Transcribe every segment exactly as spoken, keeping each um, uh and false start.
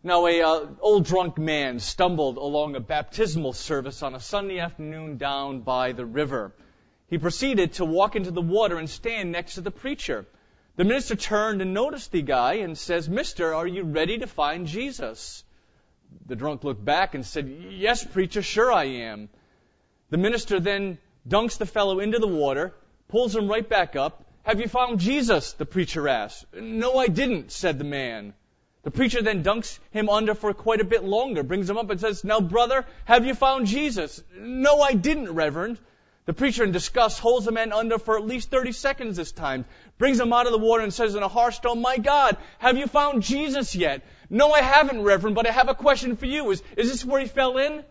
Now, a uh, old drunk man stumbled along a baptismal service on a Sunday afternoon down by the river. He proceeded to walk into the water and stand next to the preacher. The minister turned and noticed the guy and says, "Mister, are you ready to find Jesus?" The drunk looked back and said, "Yes, preacher, sure I am." The minister then dunks the fellow into the water, pulls him right back up. "Have you found Jesus?" the preacher asked. "No, I didn't," said the man. The preacher then dunks him under for quite a bit longer, brings him up and says, "Now, brother, have you found Jesus?" "No, I didn't, Reverend." The preacher, in disgust, holds the man under for at least thirty seconds this time, brings him out of the water and says in a harsh tone, "My God, have you found Jesus yet?" "No, I haven't, Reverend, but I have a question for you. Is, is this where he fell in?"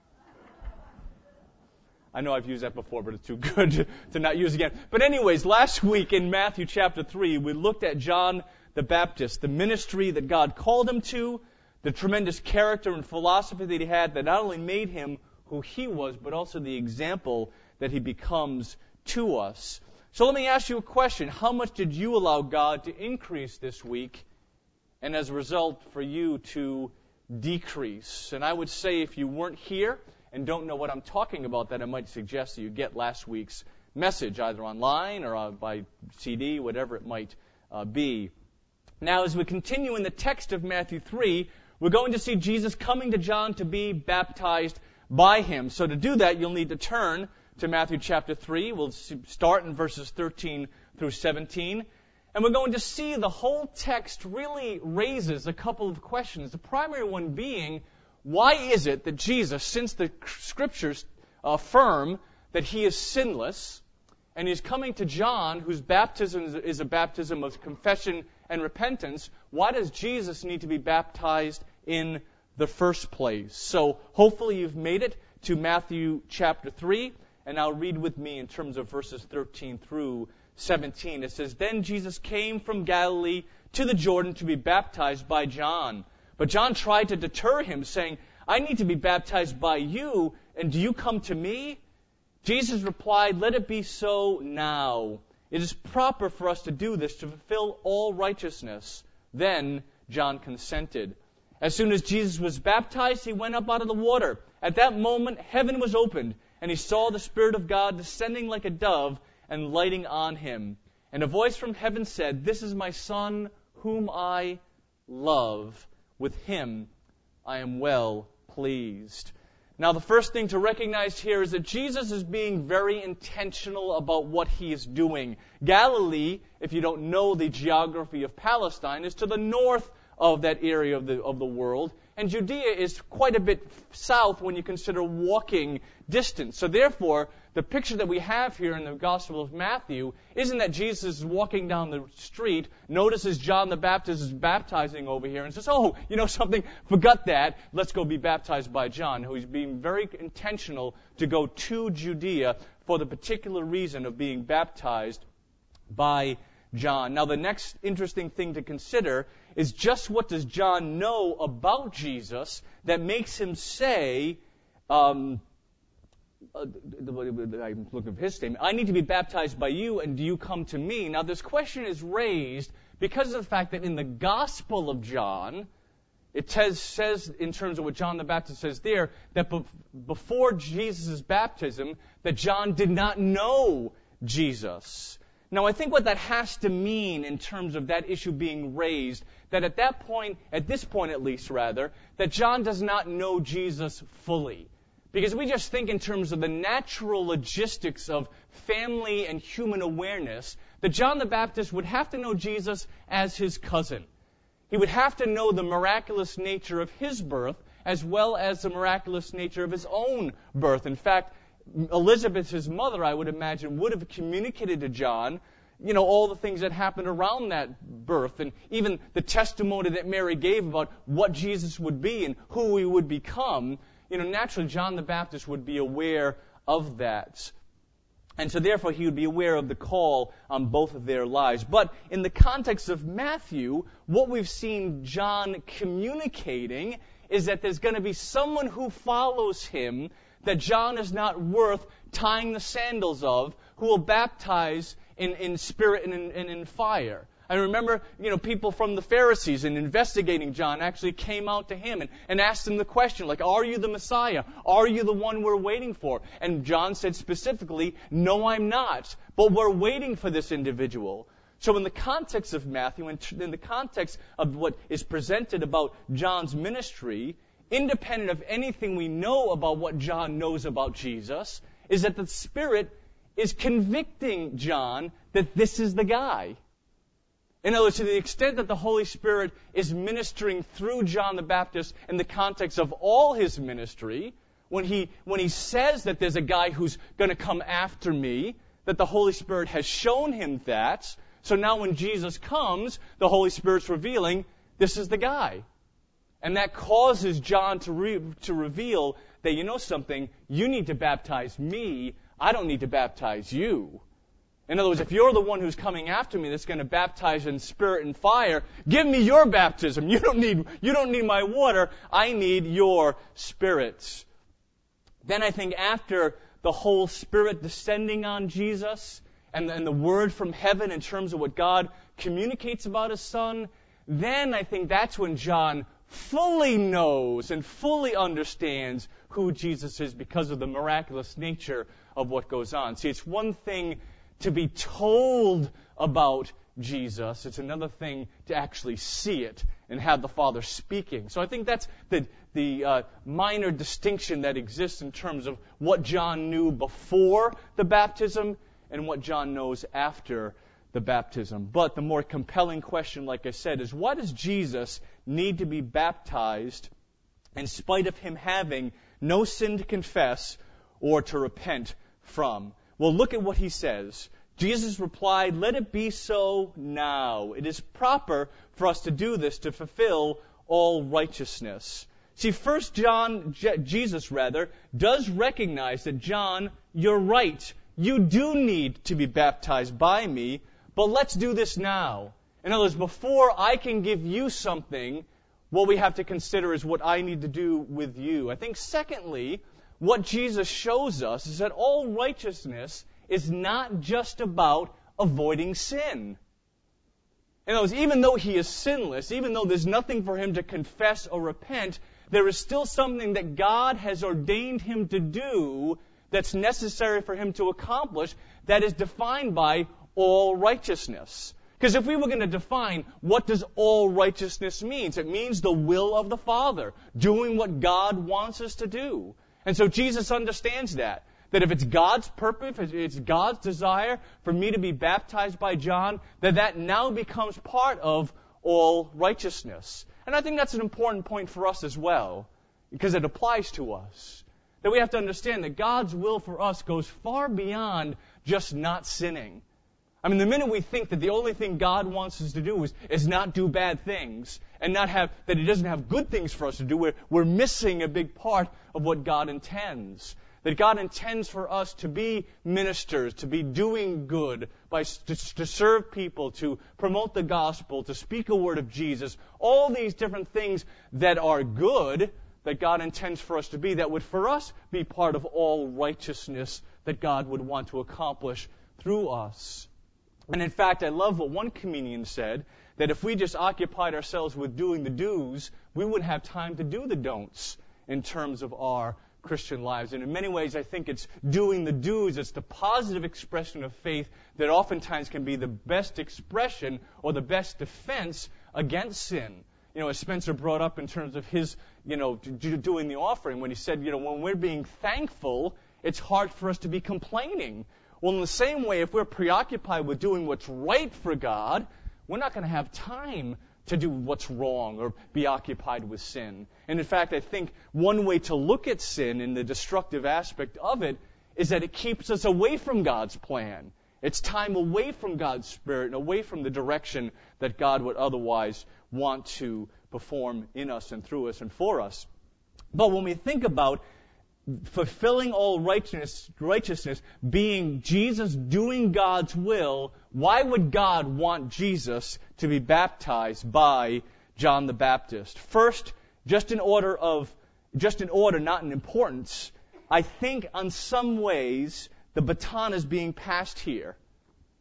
I know I've used that before, but it's too good to, to not use again. But anyways, last week in Matthew chapter three, we looked at John the Baptist, the ministry that God called him to, the tremendous character and philosophy that he had that not only made him who he was, but also the example that he becomes to us. So let me ask you a question. How much did you allow God to increase this week, and as a result, for you to decrease? And I would say if you weren't here and don't know what I'm talking about, then I might suggest that you get last week's message, either online or uh, by C D, whatever it might uh, be. Now, as we continue in the text of Matthew three, we're going to see Jesus coming to John to be baptized by him. So to do that, you'll need to turn to Matthew chapter three. We'll start in verses thirteen through seventeen. And we're going to see the whole text really raises a couple of questions. The primary one being, why is it that Jesus, since the Scriptures affirm that he is sinless, and he's coming to John, whose baptism is a baptism of confession and repentance, why does Jesus need to be baptized in the first place? So hopefully you've made it to Matthew chapter three, and now read with me in terms of verses thirteen through seventeen. It says, "Then Jesus came from Galilee to the Jordan to be baptized by John. But John tried to deter him, saying, 'I need to be baptized by you, and do you come to me?' Jesus replied, 'Let it be so now. It is proper for us to do this to fulfill all righteousness.' Then John consented. As soon as Jesus was baptized, he went up out of the water. At that moment, heaven was opened, and he saw the Spirit of God descending like a dove and lighting on him. And a voice from heaven said, 'This is my Son, whom I love. With him I am well pleased.'" Now, the first thing to recognize here is that Jesus is being very intentional about what he is doing. Galilee, if you don't know the geography of Palestine, is to the north of that area of the of the world, and Judea is quite a bit south when you consider walking distance. So therefore, the picture that we have here in the Gospel of Matthew isn't that Jesus is walking down the street, notices John the Baptist is baptizing over here, and says, "Oh, you know something, forgot that, let's go be baptized by John," who is being very intentional to go to Judea for the particular reason of being baptized by John. Now, the next interesting thing to consider is just what does John know about Jesus that makes him say, um, uh, I'm looking for his statement, "I need to be baptized by you, and do you come to me?" Now, this question is raised because of the fact that in the Gospel of John, it says, says in terms of what John the Baptist says there, that be- before Jesus' baptism, that John did not know Jesus. Now, I think what that has to mean in terms of that issue being raised, that at that point, at this point at least rather, that John does not know Jesus fully. Because we just think in terms of the natural logistics of family and human awareness, that John the Baptist would have to know Jesus as his cousin. He would have to know the miraculous nature of his birth as well as the miraculous nature of his own birth. In fact, Elizabeth, his mother, I would imagine, would have communicated to John, you know, all the things that happened around that birth, and even the testimony that Mary gave about what Jesus would be and who he would become. You know, naturally, John the Baptist would be aware of that. And so therefore, he would be aware of the call on both of their lives. But in the context of Matthew, what we've seen John communicating is that there's going to be someone who follows him that John is not worth tying the sandals of, who will baptize in, in spirit and in, and in fire. I remember, you know, people from the Pharisees and investigating John actually came out to him and, and asked him the question, like, are you the Messiah? Are you the one we're waiting for? And John said specifically, no, I'm not. But we're waiting for this individual. So in the context of Matthew, and in the context of what is presented about John's ministry, independent of anything we know about what John knows about Jesus, is that the Spirit is convicting John that this is the guy. In other words, to the extent that the Holy Spirit is ministering through John the Baptist in the context of all his ministry, when he, when he says that there's a guy who's going to come after me, that the Holy Spirit has shown him that. So now when Jesus comes, the Holy Spirit's revealing, this is the guy. And that causes John to, re, to reveal that, you know something, you need to baptize me, I don't need to baptize you. In other words, if you're the one who's coming after me that's going to baptize in spirit and fire, give me your baptism. You don't need, you don't need my water. I need your Spirit. Then I think after the whole Spirit descending on Jesus and, and the word from heaven in terms of what God communicates about His Son, then I think that's when John fully knows and fully understands who Jesus is because of the miraculous nature of what goes on. See, it's one thing to be told about Jesus. It's another thing to actually see it and have the Father speaking. So I think that's the the uh, minor distinction that exists in terms of what John knew before the baptism and what John knows after the baptism. But the more compelling question, like I said, is why does Jesus need to be baptized in spite of Him having no sin to confess or to repent from? Well, look at what He says. Jesus replied, let it be so now. It is proper for us to do this to fulfill all righteousness. See, first John, Je- Jesus rather, does recognize that, John, you're right. You do need to be baptized by me, but let's do this now. In other words, before I can give you something, what we have to consider is what I need to do with you. I think secondly, what Jesus shows us is that all righteousness is not just about avoiding sin. In other words, even though He is sinless, even though there's nothing for Him to confess or repent, there is still something that God has ordained Him to do that's necessary for Him to accomplish that is defined by all righteousness. Because if we were going to define what does all righteousness mean, it means the will of the Father, doing what God wants us to do. And so Jesus understands that. That if it's God's purpose, if it's God's desire for me to be baptized by John, that that now becomes part of all righteousness. And I think that's an important point for us as well, because it applies to us. That we have to understand that God's will for us goes far beyond just not sinning. I mean, the minute we think that the only thing God wants us to do is, is not do bad things, and not have, that He doesn't have good things for us to do, we're, we're missing a big part of what God intends. That God intends for us to be ministers, to be doing good, by to, to serve people, to promote the gospel, to speak a word of Jesus. All these different things that are good, that God intends for us to be, that would for us be part of all righteousness that God would want to accomplish through us. And in fact, I love what one comedian said, that if we just occupied ourselves with doing the do's, we wouldn't have time to do the don'ts in terms of our Christian lives. And in many ways, I think it's doing the do's, it's the positive expression of faith that oftentimes can be the best expression or the best defense against sin. You know, as Spencer brought up in terms of his, you know, doing the offering, when he said, you know, when we're being thankful, it's hard for us to be complaining. Well, in the same way, if we're preoccupied with doing what's right for God, we're not going to have time to do what's wrong or be occupied with sin. And in fact, I think one way to look at sin and the destructive aspect of it is that it keeps us away from God's plan. It's time away from God's Spirit and away from the direction that God would otherwise want to perform in us and through us and for us. But when we think about fulfilling all righteousness, righteousness being Jesus doing God's will, why would God want Jesus to be baptized by John the Baptist? First, just in order of, just in order, not in importance, I think on some ways the baton is being passed here.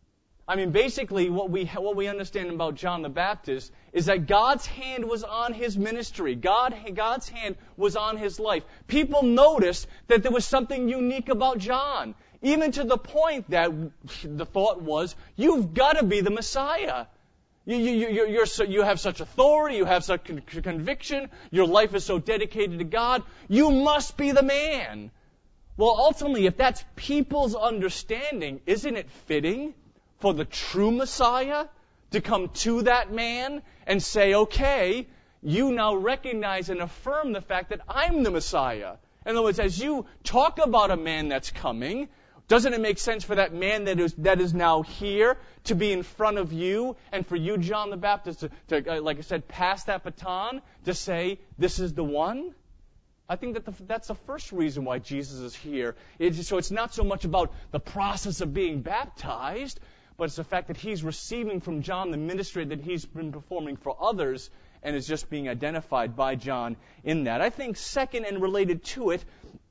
I mean, basically, what we what we understand about John the Baptist is that God's hand was on his ministry. God, God's hand was on his life. People noticed that there was something unique about John, even to the point that the thought was, you've got to be the Messiah. You, you, you, you're so, you have such authority, you have such con- conviction, your life is so dedicated to God, you must be the man. Well, ultimately, if that's people's understanding, isn't it fitting for the true Messiah to come to that man and say, okay, you now recognize and affirm the fact that I'm the Messiah. In other words, as you talk about a man that's coming, doesn't it make sense for that man that is that is now here to be in front of you, and for you, John the Baptist, to, to like I said, pass that baton, to say, this is the one? I think that the, that's the first reason why Jesus is here. It's, so it's not so much about the process of being baptized, but it's the fact that he's receiving from John the ministry that he's been performing for others and is just being identified by John in that. I think second and related to it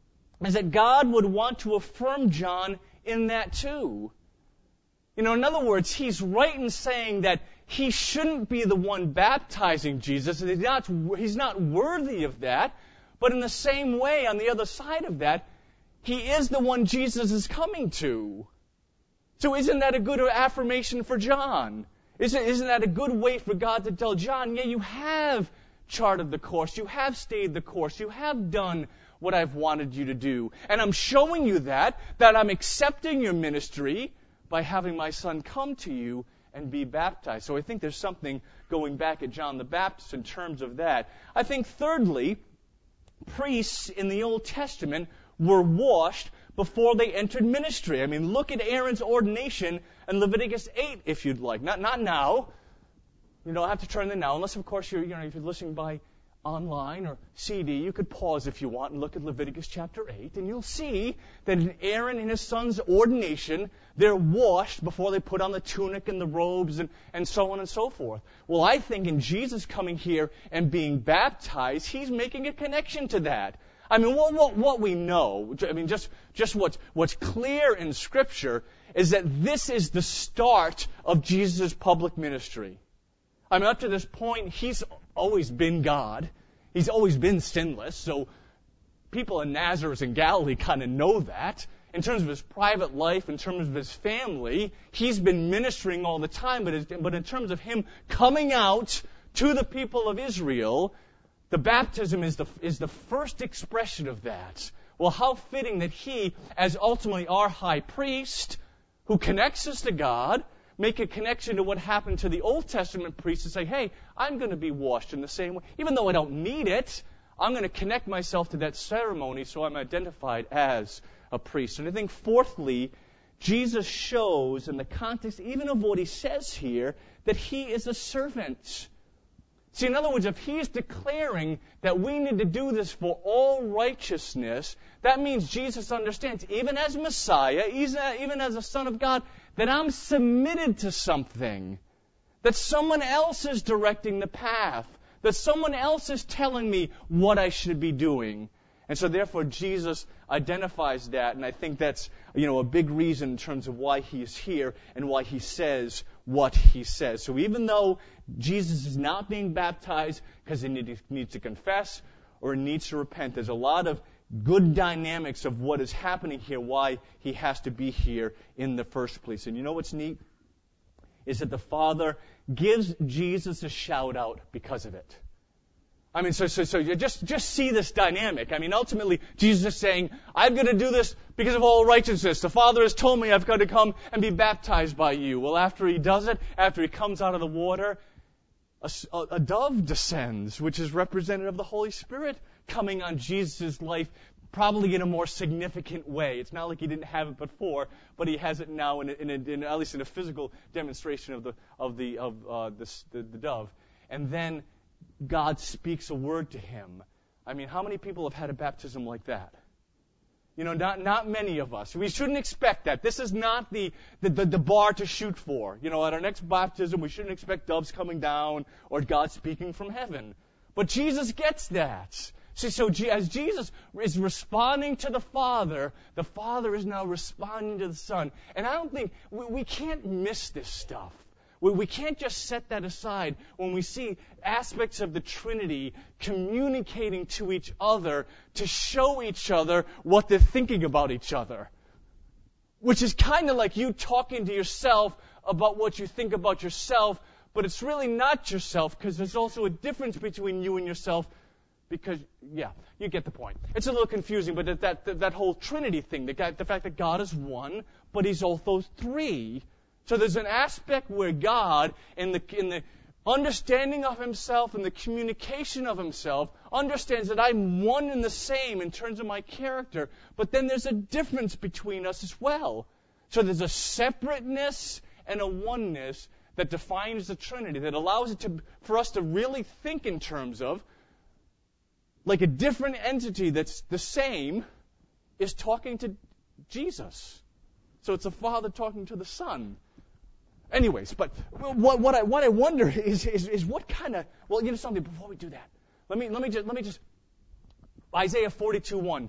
is that God would want to affirm John in that too. You know, in other words, he's right in saying that he shouldn't be the one baptizing Jesus, and he's not, he's not worthy of that. But in the same way, on the other side of that, he is the one Jesus is coming to. So isn't that a good affirmation for John? Isn't, isn't that a good way for God to tell John, yeah, you have charted the course, you have stayed the course, you have done what I've wanted you to do. And I'm showing you that, that I'm accepting your ministry by having my son come to you and be baptized. So I think there's something going back at John the Baptist in terms of that. I think thirdly, priests in the Old Testament were washed before they entered ministry. I mean, look at Aaron's ordination in Leviticus eight, if you'd like. Not not now. You don't have to turn there now, unless, of course, you're, you know, if you're listening by online or C D, you could pause if you want and look at Leviticus chapter eight, and you'll see that in Aaron and his son's ordination, they're washed before they put on the tunic and the robes and, and so on and so forth. Well, I think in Jesus coming here and being baptized, he's making a connection to that. I mean, what, what, what we know, I mean, just, just what's, what's clear in Scripture is that this is the start of Jesus' public ministry. I mean, up to this point, he's always been God. He's always been sinless. So people in Nazareth and Galilee kind of know that. In terms of his private life, in terms of his family, he's been ministering all the time. But, but in terms of him coming out to the people of Israel, the baptism is the, is the first expression of that. Well, how fitting that he, as ultimately our high priest, who connects us to God, make a connection to what happened to the Old Testament priests and say, hey, I'm going to be washed in the same way. Even though I don't need it, I'm going to connect myself to that ceremony so I'm identified as a priest. And I think fourthly, Jesus shows in the context even of what he says here that he is a servant. See, in other words, if he is declaring that we need to do this for all righteousness, that means Jesus understands, even as Messiah, even as a Son of God, that I'm submitted to something, that someone else is directing the path, that someone else is telling me what I should be doing. And so therefore Jesus identifies that, and I think that's, you know, a big reason in terms of why he is here and why he says what he says. So even though Jesus is not being baptized because he needs to confess or needs to repent, there's a lot of good dynamics of what is happening here, why he has to be here in the first place. And you know what's neat? Is that the Father gives Jesus a shout out because of it. I mean, so, so, so you just, just see this dynamic. I mean, ultimately, Jesus is saying, I'm going to do this because of all righteousness. The Father has told me I've got to come and be baptized by you. Well, after he does it, after he comes out of the water, a, a, a dove descends, which is representative of the Holy Spirit coming on Jesus' life, probably in a more significant way. It's not like he didn't have it before, but he has it now, in, a, in, a, in at least in a physical demonstration of the of the of uh, this, the, the dove. And then God speaks a word to him. I mean, how many people have had a baptism like that? You know, not not many of us. We shouldn't expect that. This is not the, the, the, the bar to shoot for. You know, at our next baptism, we shouldn't expect doves coming down or God speaking from heaven. But Jesus gets that. See, so as Jesus is responding to the Father, the Father is now responding to the Son. And I don't think, we, we can't miss this stuff. We, we can't just set that aside when we see aspects of the Trinity communicating to each other to show each other what they're thinking about each other. Which is kind of like you talking to yourself about what you think about yourself, but it's really not yourself, because there's also a difference between you and yourself. Because, yeah, you get the point. It's a little confusing, but that that, that whole Trinity thing, the, the fact that God is one, but He's also three. So there's an aspect where God, in the in the understanding of Himself and the communication of Himself, understands that I'm one and the same in terms of my character, but then there's a difference between us as well. So there's a separateness and a oneness that defines the Trinity, that allows it to for us to really think in terms of like a different entity that's the same is talking to Jesus. So it's a Father talking to the Son. Anyways, but what, what I what I wonder is, is is what kind of well, you know something. Before we do that, let me let me just let me just Isaiah forty-two one.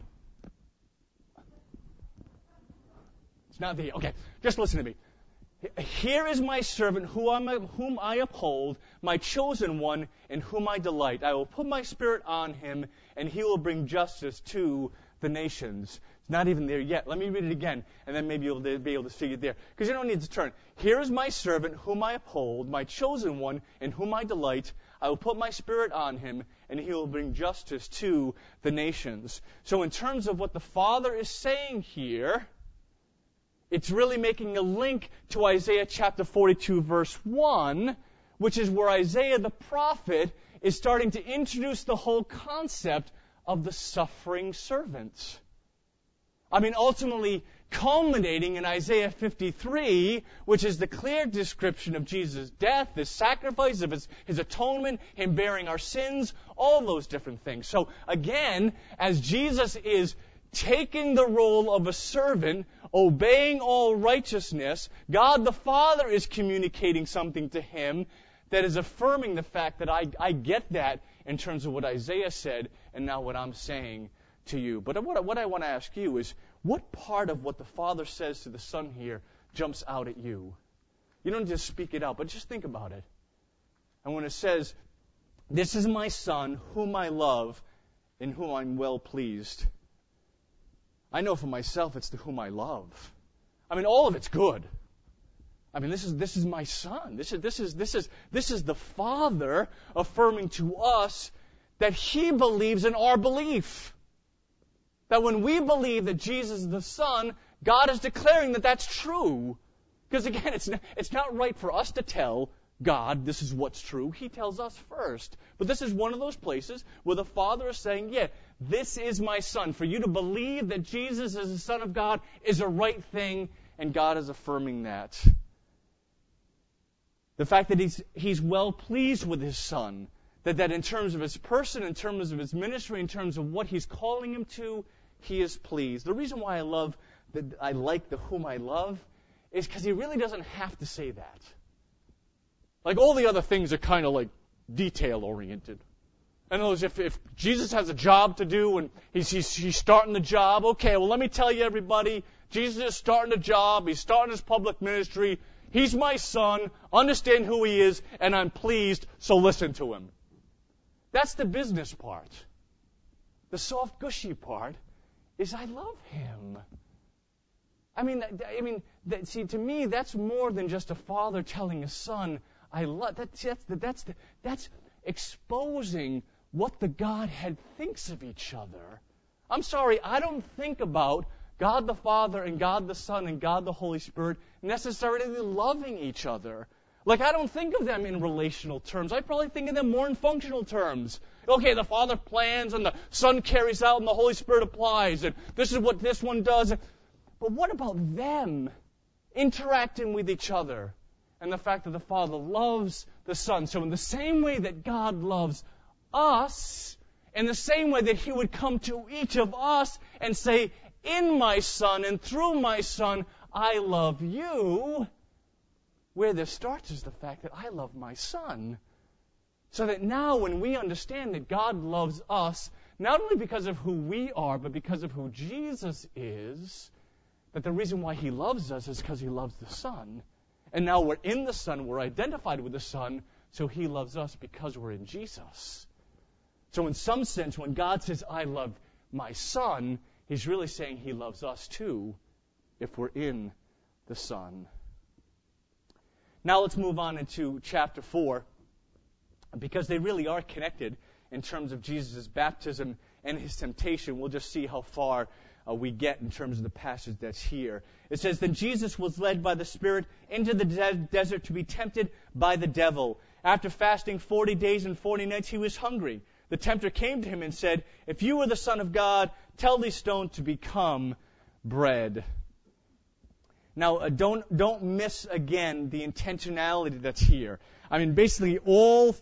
It's not the okay. Just listen to me. Here is my servant whom I uphold, my chosen one in whom I delight. I will put my spirit on him, and he will bring justice to the nations. It's not even there yet. Let me read it again, and then maybe you'll be able to see it there. Because you don't need to turn. Here is my servant whom I uphold, my chosen one in whom I delight. I will put my spirit on him, and he will bring justice to the nations. So in terms of what the Father is saying here, it's really making a link to Isaiah chapter forty-two, verse one, which is where Isaiah the prophet is starting to introduce the whole concept of the suffering servant. I mean, ultimately culminating in Isaiah fifty-three, which is the clear description of Jesus' death, His sacrifice, of His, his atonement, Him bearing our sins, all those different things. So again, as Jesus is taking the role of a servant, obeying all righteousness, God the Father is communicating something to Him that is affirming the fact that I, I get that in terms of what Isaiah said and now what I'm saying to you. But what, what I want to ask you is, what part of what the Father says to the Son here jumps out at you? You don't just speak it out, but just think about it. And when it says, "This is my Son, whom I love, in whom I'm well pleased," I know for myself it's the whom I love. I mean, all of it's good. I mean, this is this is my Son. This is this is this is this is the Father affirming to us that He believes in our belief. That when we believe that Jesus is the Son, God is declaring that that's true. Because again, it's not, it's not right for us to tell God this is what's true. He tells us first. But this is one of those places where the Father is saying, yeah, this is my Son. For you to believe that Jesus is the Son of God is a right thing, and God is affirming that. The fact that He's He's well pleased with His Son, that, that in terms of His person, in terms of His ministry, in terms of what He's calling Him to, He is pleased. The reason why I love, that I like the whom I love, is because He really doesn't have to say that. Like all the other things are kind of like detail-oriented. In other words, if, if Jesus has a job to do and he's, he's, he's starting the job, okay, well, let me tell you, everybody, Jesus is starting a job, He's starting His public ministry, He's my Son, understand who He is, and I'm pleased, so listen to Him. That's the business part. The soft, gushy part is I love Him. I mean, I mean, see, to me, that's more than just a father telling a son, I love. That's that's that's the, that's exposing what the Godhead thinks of each other. I'm sorry, I don't think about God the Father and God the Son and God the Holy Spirit necessarily loving each other. Like, I don't think of them in relational terms. I probably think of them more in functional terms. Okay, the Father plans and the Son carries out and the Holy Spirit applies, and this is what this one does. But what about them interacting with each other? And the fact that the Father loves the Son. So in the same way that God loves us, in the same way that He would come to each of us and say, in my Son and through my Son, I love you. Where this starts is the fact that I love my Son. So that now when we understand that God loves us, not only because of who we are, but because of who Jesus is, that the reason why he loves us is because he loves the Son. And now we're in the Son, we're identified with the Son, so he loves us because we're in Jesus. So in some sense, when God says, I love my Son, he's really saying he loves us too, if we're in the Son. Now let's move on into chapter four, because they really are connected in terms of Jesus' baptism and his temptation. We'll just see how far uh, we get in terms of the passage that's here. It says, Then Jesus was led by the Spirit into the de- desert to be tempted by the devil. After fasting forty days and forty nights, he was hungry. The tempter came to him and said, If you are the Son of God, tell these stones to become bread. Now, uh, don't don't miss again the intentionality that's here. I mean, basically all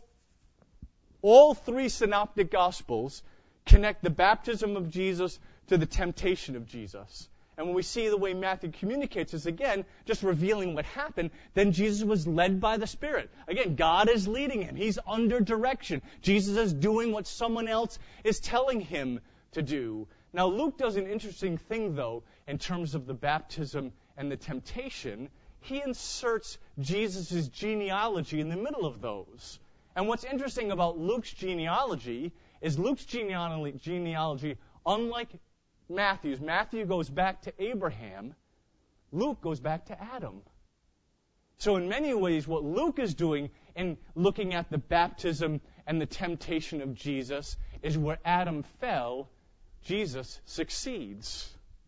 all three synoptic gospels connect the baptism of Jesus to the temptation of Jesus. And when we see the way Matthew communicates this, again, just revealing what happened, then Jesus was led by the Spirit. Again, God is leading him. He's under direction. Jesus is doing what someone else is telling him to do. Now, Luke does an interesting thing, though, in terms of the baptism and the temptation. He inserts Jesus' genealogy in the middle of those. And what's interesting about Luke's genealogy is Luke's genealogy, genealogy unlike Matthew's, Matthew goes back to Abraham, Luke goes back to Adam. So in many ways, what Luke is doing in looking at the baptism and the temptation of Jesus is where Adam fell, Jesus succeeds.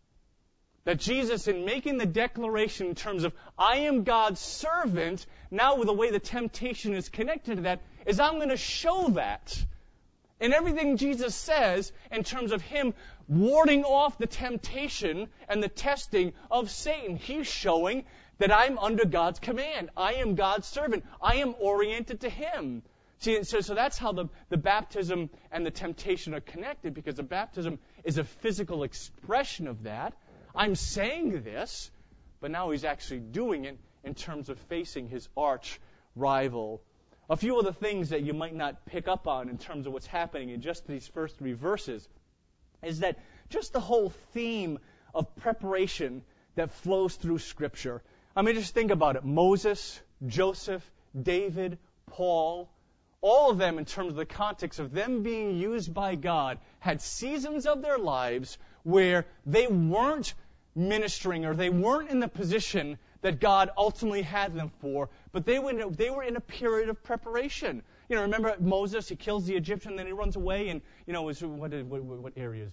That Jesus, in making the declaration in terms of, I am God's servant, now with the way the temptation is connected to that, is I'm going to show that. And everything Jesus says in terms of him warding off the temptation and the testing of Satan, he's showing that I'm under God's command. I am God's servant. I am oriented to him. See, so, so that's how the, the baptism and the temptation are connected, because the baptism is a physical expression of that. I'm saying this, but now he's actually doing it in terms of facing his arch rival. A few of the things that you might not pick up on in terms of what's happening in just these first three verses is that just the whole theme of preparation that flows through Scripture. I mean, just think about it. Moses, Joseph, David, Paul, all of them in terms of the context of them being used by God had seasons of their lives where they weren't ministering or they weren't in the position that God ultimately had them for, but they were in a, they were in a period of preparation. You know, remember Moses? He kills the Egyptian, then he runs away, and you know, was, what, what what areas?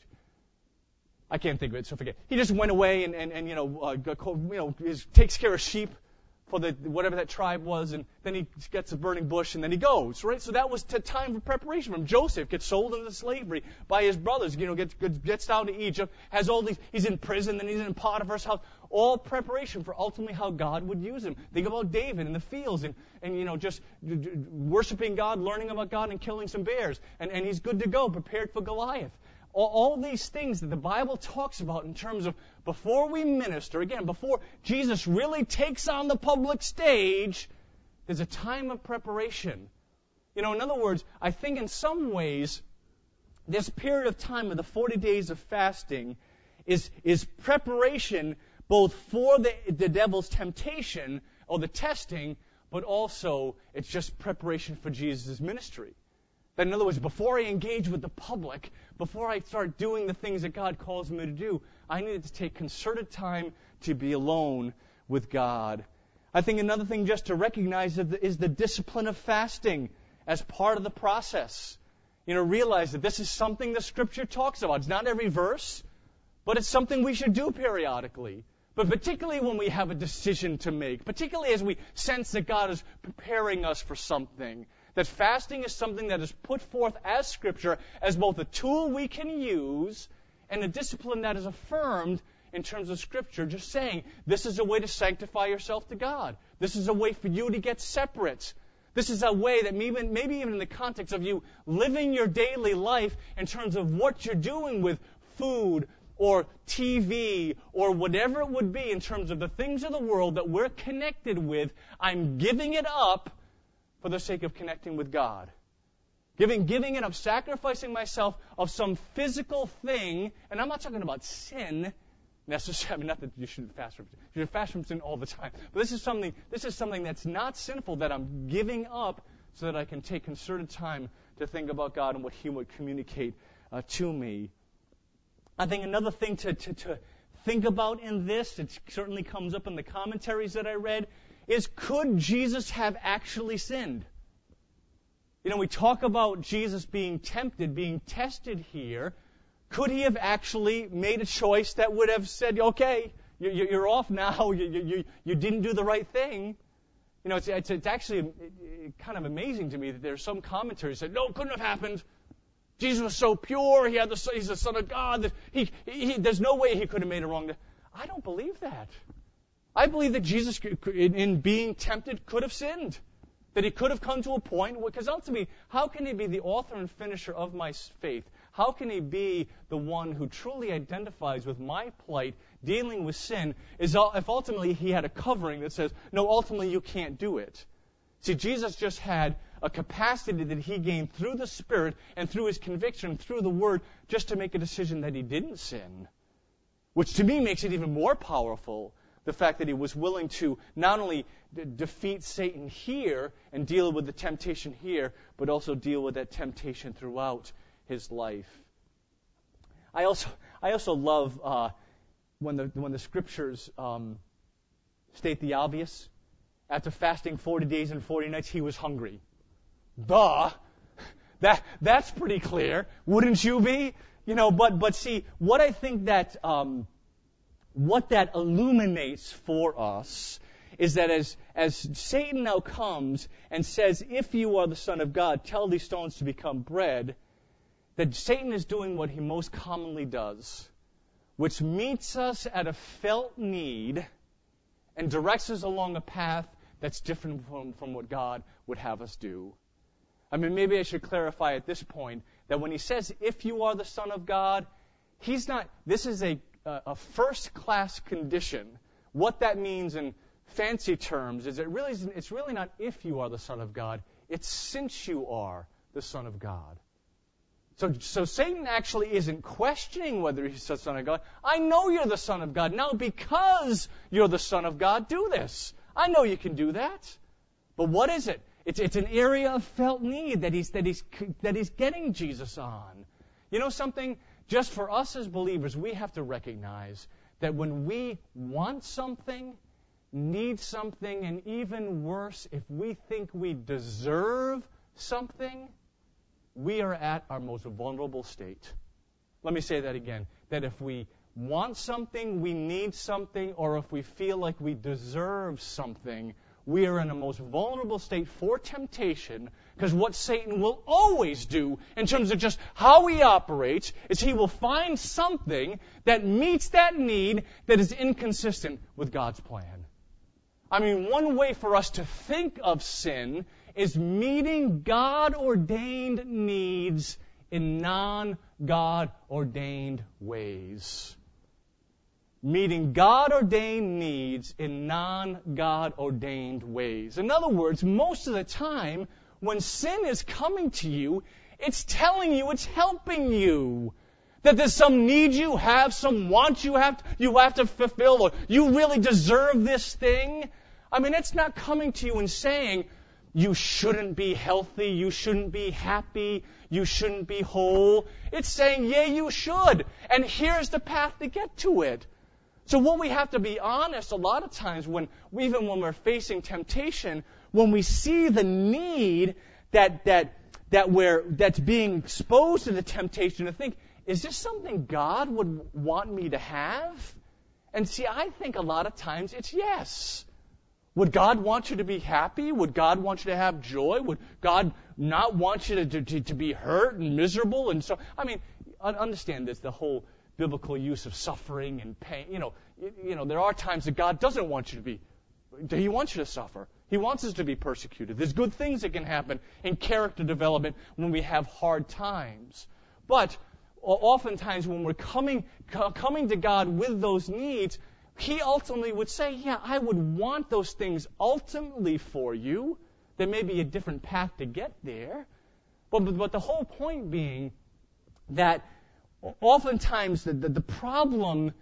I can't think of it, so forget. He just went away and and, and you know, uh, you know, is, takes care of sheep for the whatever that tribe was, and then he gets a burning bush, and then he goes, right? So that was the time for preparation. From Joseph gets sold into slavery by his brothers, you know, gets gets down to Egypt, has all these, he's in prison, then he's in Potiphar's house, all preparation for ultimately how God would use him. Think about David in the fields, and, and you know, just worshiping God, learning about God, and killing some bears, and, and he's good to go, prepared for Goliath. All, all these things that the Bible talks about in terms of before we minister, again, before Jesus really takes on the public stage, there's a time of preparation. You know, in other words, I think in some ways, this period of time of the forty days of fasting is, is preparation both for the, the devil's temptation or the testing, but also it's just preparation for Jesus' ministry. That in other words, before I engage with the public, before I start doing the things that God calls me to do, I needed to take concerted time to be alone with God. I think another thing just to recognize is the discipline of fasting as part of the process. You know, realize that this is something the Scripture talks about. It's not every verse, but it's something we should do periodically. But particularly when we have a decision to make, particularly as we sense that God is preparing us for something, that fasting is something that is put forth as Scripture as both a tool we can use and a discipline that is affirmed in terms of Scripture, just saying this is a way to sanctify yourself to God. This is a way for you to get separate. This is a way that maybe, maybe even in the context of you living your daily life in terms of what you're doing with food or T V or whatever it would be in terms of the things of the world that we're connected with, I'm giving it up for the sake of connecting with God. Giving, giving it up, sacrificing myself of some physical thing, and I'm not talking about sin necessarily. I mean, not that you shouldn't fast from sin. You should fast from sin all the time. But this is something, this is something that's not sinful that I'm giving up so that I can take concerted time to think about God and what He would communicate uh, to me. I think another thing to, to, to think about in this, it certainly comes up in the commentaries that I read, is could Jesus have actually sinned? You know, we talk about Jesus being tempted, being tested here. Could He have actually made a choice that would have said, okay, you're off now, you, you, you didn't do the right thing? You know, it's, it's, it's actually kind of amazing to me that there's some commentaries that, no, it couldn't have happened. Jesus was so pure, he had the, He's the Son of God, that he, he, there's no way He could have made a wrong. I don't believe that. I believe that Jesus, in being tempted, could have sinned. That He could have come to a point, because ultimately, how can He be the author and finisher of my faith? How can He be the one who truly identifies with my plight, dealing with sin, is if ultimately He had a covering that says, no, ultimately you can't do it. See, Jesus just had a capacity that He gained through the Spirit and through His conviction, through the Word, just to make a decision that He didn't sin. Which to me makes it even more powerful. The fact that He was willing to not only d- defeat Satan here and deal with the temptation here, but also deal with that temptation throughout His life. I also I also love uh, when the when the Scriptures um, state the obvious. After fasting forty days and forty nights, He was hungry. Duh! That that's pretty clear, wouldn't you be? You know, but but see, what I think that um, what that illuminates for us is that as as Satan now comes and says, if you are the Son of God, tell these stones to become bread, that Satan is doing what he most commonly does, which meets us at a felt need and directs us along a path that's different from, from what God would have us do. I mean, maybe I should clarify at this point that when he says, if you are the Son of God, he's not, this is a, a first-class condition. What that means in fancy terms is it really, it's really not if you are the Son of God, it's since you are the Son of God. So, so Satan actually isn't questioning whether he's the Son of God. I know you're the Son of God. Now, because you're the Son of God, do this. I know you can do that. But what is it? It's, it's an area of felt need that he's, that, he's, that he's getting Jesus on. You know something? Just for us as believers, we have to recognize that when we want something, need something, and even worse, if we think we deserve something, we are at our most vulnerable state. Let me say that again. That if we want something, we need something, or if we feel like we deserve something, we are in a most vulnerable state for temptation, because what Satan will always do in terms of just how he operates is he will find something that meets that need that is inconsistent with God's plan. I mean, one way for us to think of sin is meeting God-ordained needs in non-God-ordained ways. Meeting God-ordained needs in non-God-ordained ways. In other words, most of the time, when sin is coming to you, it's telling you, it's helping you. That there's some need you have, some want you have, you have to fulfill, or you really deserve this thing. I mean, it's not coming to you and saying, you shouldn't be healthy, you shouldn't be happy, you shouldn't be whole. It's saying, yeah, you should. And here's the path to get to it. So what we have to be honest, a lot of times, when even when we're facing temptation, when we see the need that that that we're that's being exposed to the temptation, to think, is this something God would want me to have? And see, I think a lot of times it's yes. Would God want you to be happy? Would God want you to have joy? Would God not want you to, to, to be hurt and miserable? And so, I mean, understand this, the whole biblical use of suffering and pain. You know, you know, there are times that God doesn't want you to be, He wants you to suffer. He wants us to be persecuted. There's good things that can happen in character development when we have hard times. But oftentimes when we're coming, coming to God with those needs, He ultimately would say, yeah, I would want those things ultimately for you. There may be a different path to get there. But, but, but the whole point being that oftentimes the, the, the problem,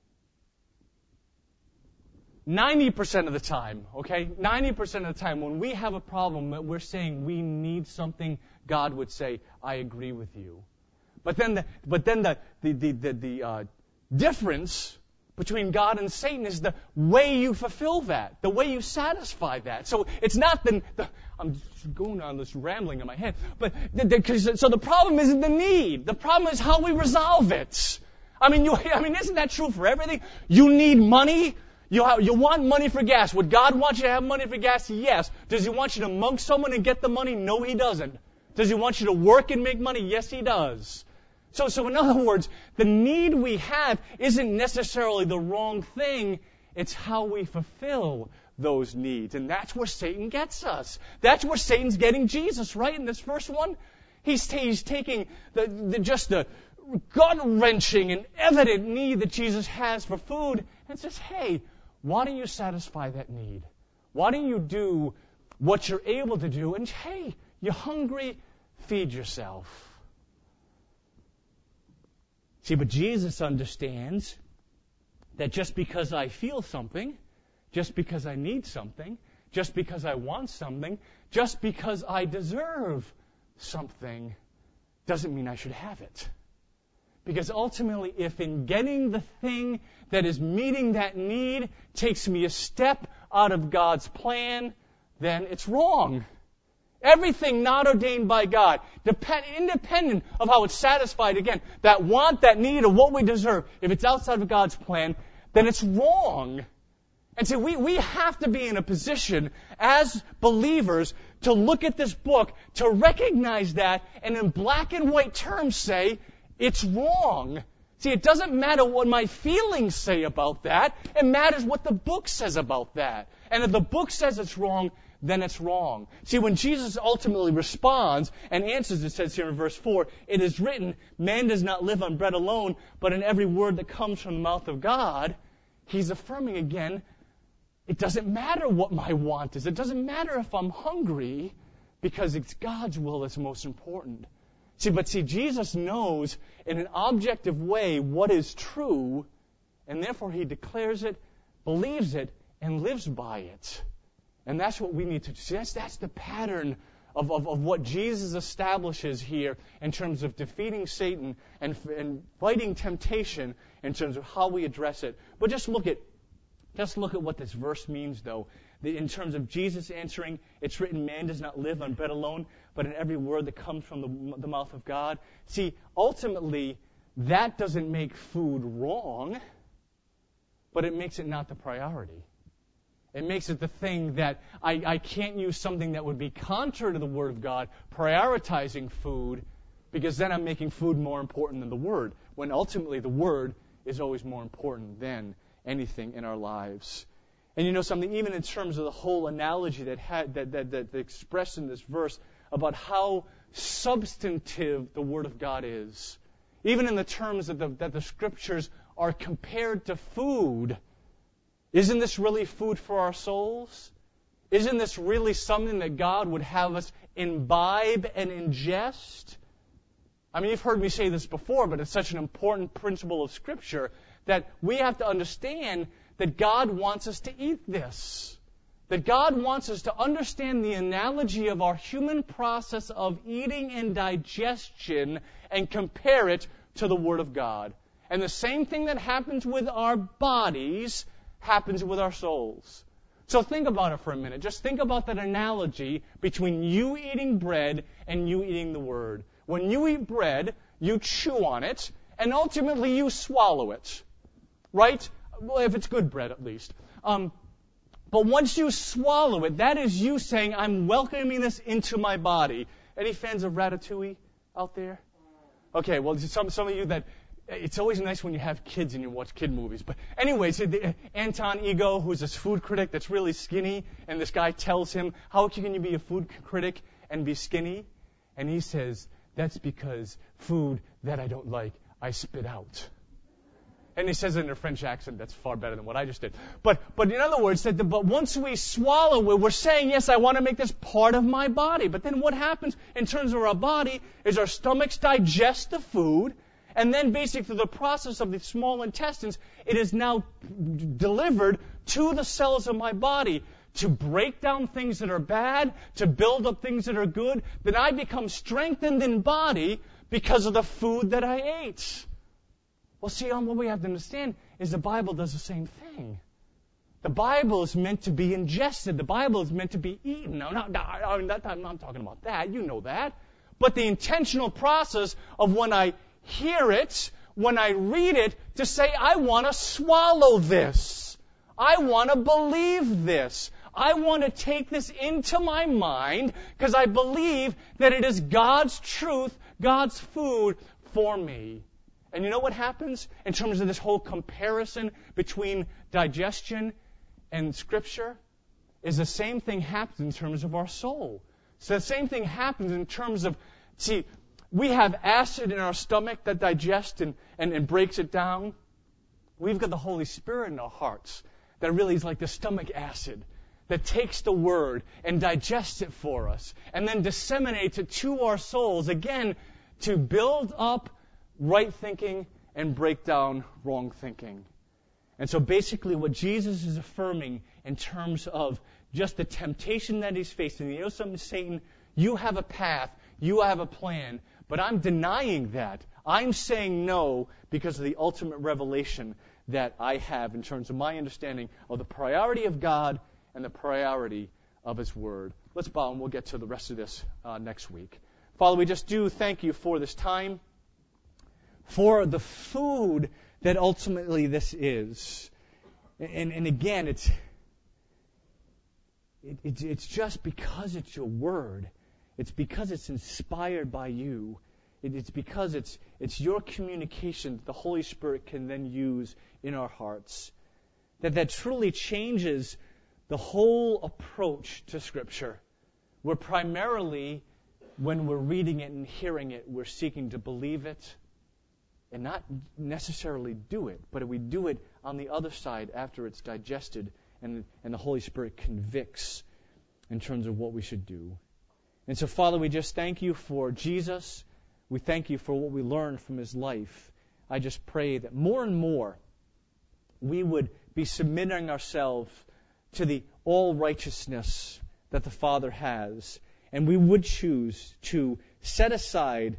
ninety percent of the time, okay, ninety percent of the time when we have a problem that we're saying we need something, God would say, I agree with you. But then the, but then the, the, the, the, the uh, difference between God and Satan is the way you fulfill that, the way you satisfy that. So it's not the, the I'm just going on this rambling in my head, but the, the, so the problem isn't the need. The problem is how we resolve it. I mean, you, I mean, isn't that true for everything? You need money. You have, you want money for gas. Would God want you to have money for gas? Yes. Does He want you to mug someone and get the money? No, He doesn't. Does He want you to work and make money? Yes, He does. So, so in other words, the need we have isn't necessarily the wrong thing. It's how we fulfill those needs. And that's where Satan gets us. That's where Satan's getting Jesus, right? In this first one, he's, t- he's taking the, the, just the gut-wrenching and evident need that Jesus has for food and says, hey, why don't you satisfy that need? Why don't you do what you're able to do? And hey, you're hungry, feed yourself. See, but Jesus understands that just because I feel something, just because I need something, just because I want something, just because I deserve something, doesn't mean I should have it. Because ultimately, if in getting the thing that is meeting that need takes me a step out of God's plan, then it's wrong. Everything not ordained by God, depend, independent of how it's satisfied, again, that want, that need, or what we deserve, if it's outside of God's plan, then it's wrong. And see, we, we have to be in a position as believers to look at this book, to recognize that, and in black and white terms say, it's wrong. See, it doesn't matter what my feelings say about that. It matters what the book says about that. And if the book says it's wrong, then it's wrong. See, when Jesus ultimately responds and answers, it says here in verse four, it is written, man does not live on bread alone, but in every word that comes from the mouth of God. He's affirming again, it doesn't matter what my want is. It doesn't matter if I'm hungry, because it's God's will that's most important. See, but see, Jesus knows in an objective way what is true, and therefore He declares it, believes it, and lives by it. And that's what we need to see. That's, that's the pattern of, of, of what Jesus establishes here in terms of defeating Satan and, and fighting temptation in terms of how we address it. But just look at just look at what this verse means, though. In terms of Jesus answering, it's written, man does not live on bread alone, but in every word that comes from the, the mouth of God. See, ultimately, that doesn't make food wrong, but it makes it not the priority. It makes it the thing that I, I can't use something that would be contrary to the Word of God, prioritizing food, because then I'm making food more important than the Word, when ultimately the Word is always more important than anything in our lives. And you know something, even in terms of the whole analogy that had that, that, that, that expressed in this verse about how substantive the Word of God is, even in the terms that the, that the Scriptures are compared to food. Isn't this really food for our souls? Isn't this really something that God would have us imbibe and ingest? I mean, you've heard me say this before, but it's such an important principle of Scripture that we have to understand that God wants us to eat this. That God wants us to understand the analogy of our human process of eating and digestion and compare it to the Word of God. And the same thing that happens with our bodies happens with our souls. So think about it for a minute. Just think about that analogy between you eating bread and you eating the Word. When you eat bread, you chew on it, and ultimately you swallow it. Right? Well, if it's good bread, at least. Um, but once you swallow it, that is you saying, I'm welcoming this into my body. Any fans of Ratatouille out there? Okay, well, some, some of you that... It's always nice when you have kids and you watch kid movies. But anyways, Anton Ego, who's this food critic that's really skinny, and this guy tells him, how can you be a food critic and be skinny? And he says, that's because food that I don't like, I spit out. And he says it in a French accent that's far better than what I just did. But but in other words, that the, but once we swallow it, we're saying, yes, I want to make this part of my body. But then what happens in terms of our body is our stomachs digest the food, and then basically through the process of the small intestines, it is now delivered to the cells of my body to break down things that are bad, to build up things that are good. Then I become strengthened in body because of the food that I ate. Well, see, um, what we have to understand is the Bible does the same thing. The Bible is meant to be ingested. The Bible is meant to be eaten. Now, not, not, I mean, that, I'm not talking about that. You know that. But the intentional process of when I hear it, when I read it, to say, I want to swallow this. I want to believe this. I want to take this into my mind because I believe that it is God's truth, God's food for me. And you know what happens in terms of this whole comparison between digestion and Scripture? Is the same thing happens in terms of our soul. So the same thing happens in terms of, see, we have acid in our stomach that digests and, and, and breaks it down. We've got the Holy Spirit in our hearts that really is like the stomach acid that takes the Word and digests it for us and then disseminates it to our souls, again, to build up right thinking and break down wrong thinking. And so basically what Jesus is affirming in terms of just the temptation that he's facing, you know something, Satan, you have a path, you have a plan, but I'm denying that. I'm saying no because of the ultimate revelation that I have in terms of my understanding of the priority of God and the priority of His Word. Let's bow and we'll get to the rest of this uh, next week. Father, we just do thank you for this time, for the food that ultimately this is. And, and again, it's, it, it's it's just because it's your Word. It's because it's inspired by you. It, it's because it's it's your communication that the Holy Spirit can then use in our hearts. That that truly changes the whole approach to Scripture. We're primarily, when we're reading it and hearing it, we're seeking to believe it and not necessarily do it, but we do it on the other side after it's digested and, and the Holy Spirit convicts in terms of what we should do. And so, Father, we just thank you for Jesus. We thank you for what we learned from His life. I just pray that more and more we would be submitting ourselves to the all-righteousness that the Father has, and we would choose to set aside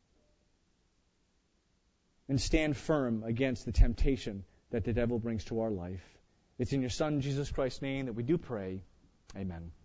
and stand firm against the temptation that the devil brings to our life. It's in your Son, Jesus Christ's name, that we do pray. Amen.